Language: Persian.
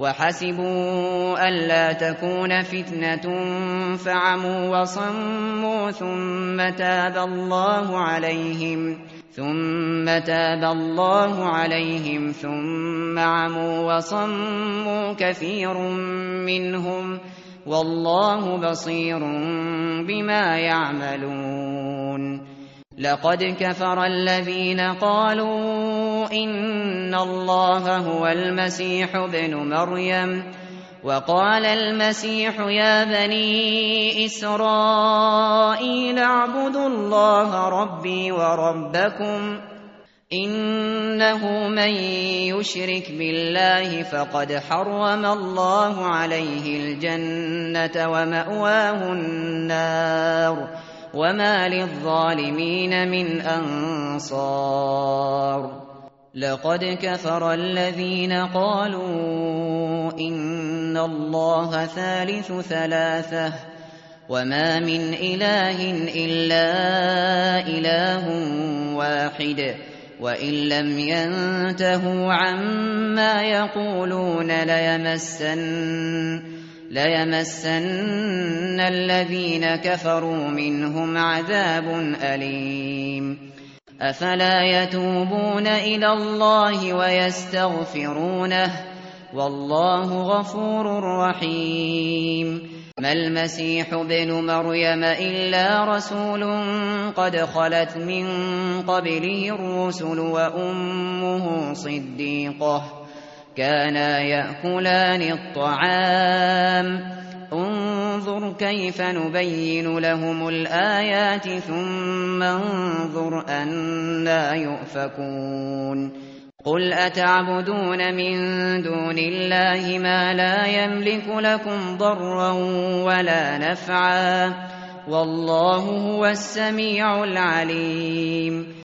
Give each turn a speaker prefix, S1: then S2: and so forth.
S1: وحسبوا ألا تكون فتنة فعموا وصموا ثم تاب الله عليهم ثم عموا وصموا كثير منهم والله بصير بما يعملون. لقد كفر الذين قالوا إن الله هو المسيح ابن مريم وقال المسيح يا بني إسرائيل اعبدوا الله ربي وربكم إنه من يشرك بالله فقد حرم الله عليه الجنة ومأواه النار وما للظالمين من أنصار. لقد كفر الذين قالوا إن الله ثالث ثلاثة وما من إله إلا إله واحد وإن لم ينتهوا عما يقولون ليمسن الذين كفروا منهم عذاب أليم. أفلا يتوبون إلى الله ويستغفرونه والله غفور رحيم. ما المسيح ابن مريم إلا رسول قد خلت من قبله الرسل وأمه صديقة كانا يأكلان الطعام انظر كيف نبين لهم الآيات ثم انظر أنى يؤفكون. قل أتعبدون من دون الله ما لا يملك لكم ضرا ولا نفعا والله هو السميع العليم.